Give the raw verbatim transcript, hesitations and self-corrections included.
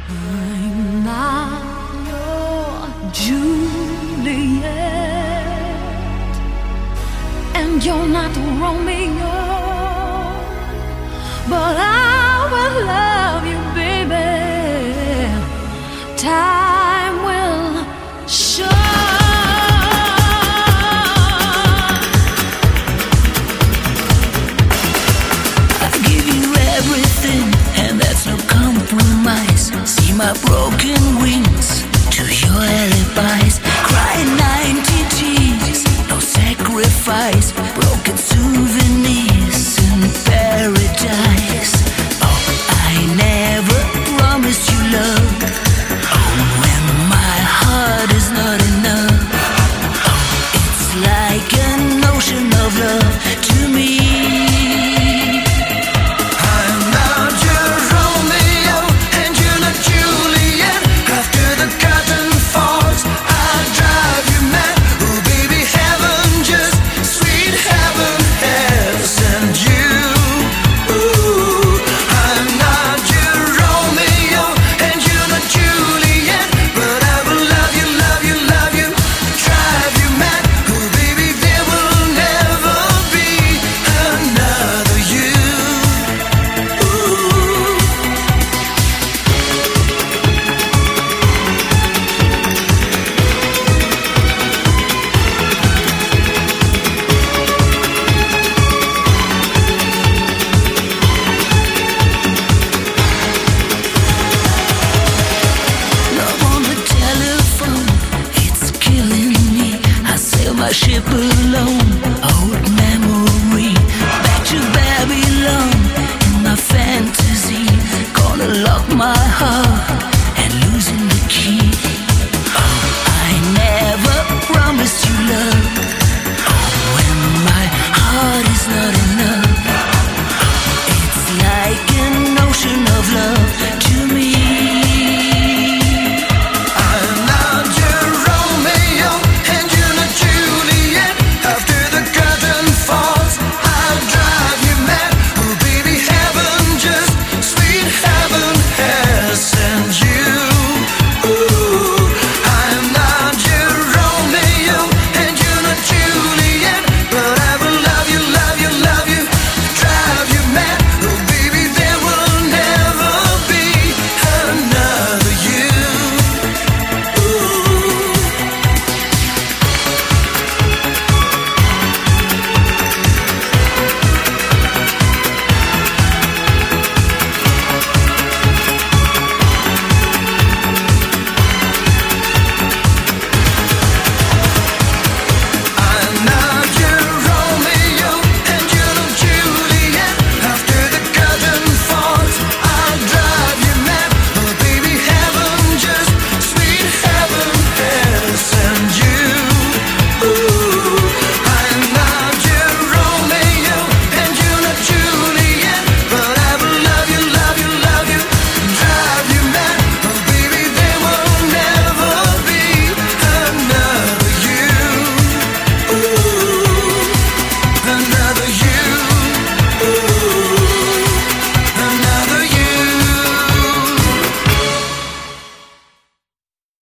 I'm not your Juliet, and you're not Romeo, but I will love you, baby. Time will show. I give you everything, and that's no compromise. See my broken wings to your alibis. Crying ninety tears, no sacrifice. Broken souvenirs in paradise. Oh, I never promised you love. Oh, when my heart is not enough. Oh, it's like an ocean of love to me. Ship alone, old memory, back to Babylon in my fantasy. Gonna lock my heart and